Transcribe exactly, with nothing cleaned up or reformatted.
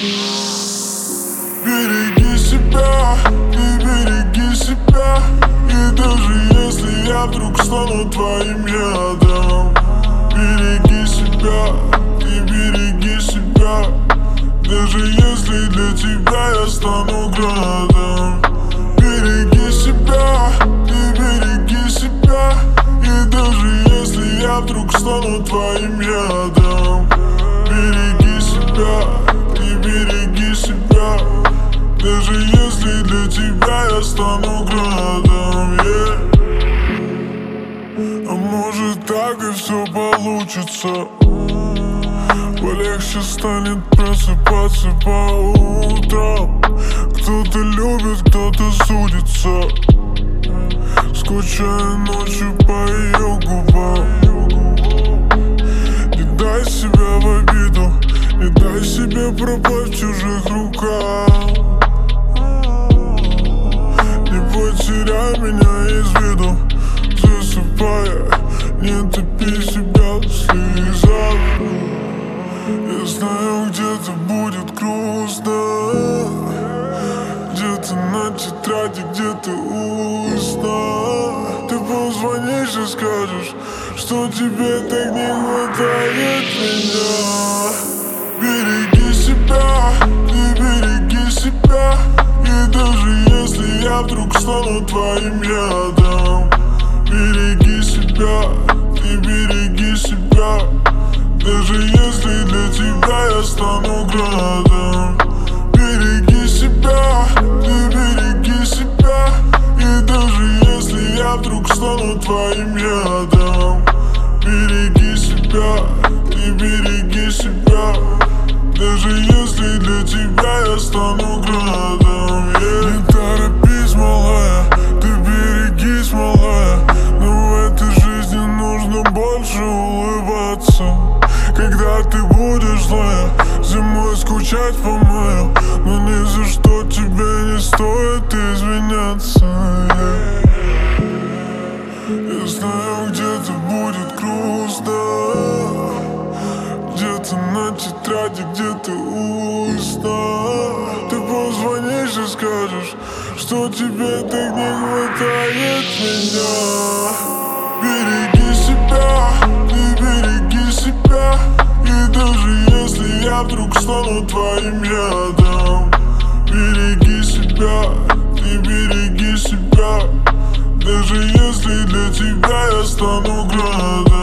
Береги себя, ты береги себя. И даже если я вдруг стану твоим ядом, береги себя, ты береги себя. Даже если для тебя я стану градом, береги себя, ты береги себя. И даже если я вдруг стану твоим ядом, береги себя, ты береги себя. Даже если для тебя я стану градом, yeah. А может так и все получится, полегче станет просыпаться по утрам. Кто-то любит, кто-то судится, скучая ночью по ее губам. Не дай себя в обиду, не дай себе пропасть в чужих руках. Не потеряй меня из виду, засыпая, не топи себя в слезах. Я знаю, где-то будет грустно, где-то на тетради, где-то устно. Ты позвонишь и скажешь, что тебе так не хватает меня. Береги себя, ты береги себя. И даже если я вдруг стану твоим ядом, береги себя, ты береги себя. Даже если для тебя я стану градом, береги себя, ты береги себя. И даже если я вдруг стану твоим ядом, береги себя, ты береги себя. Даже если для тебя я стану градом, yeah. Не торопись, малая, ты берегись, малая. Но в этой жизни нужно больше улыбаться. Когда ты будешь злая, зимой скучать по маю, но ни за что тебе не стоит извиняться, yeah. Я знаю, где-то будет грустно, где-то на тетради, где-то устно. Ты позвонишь и скажешь, что тебе так не хватает меня. Береги себя, ты береги себя. И даже если я вдруг стану твоим ядом, береги себя, ты береги себя. Даже если для тебя я стану градом.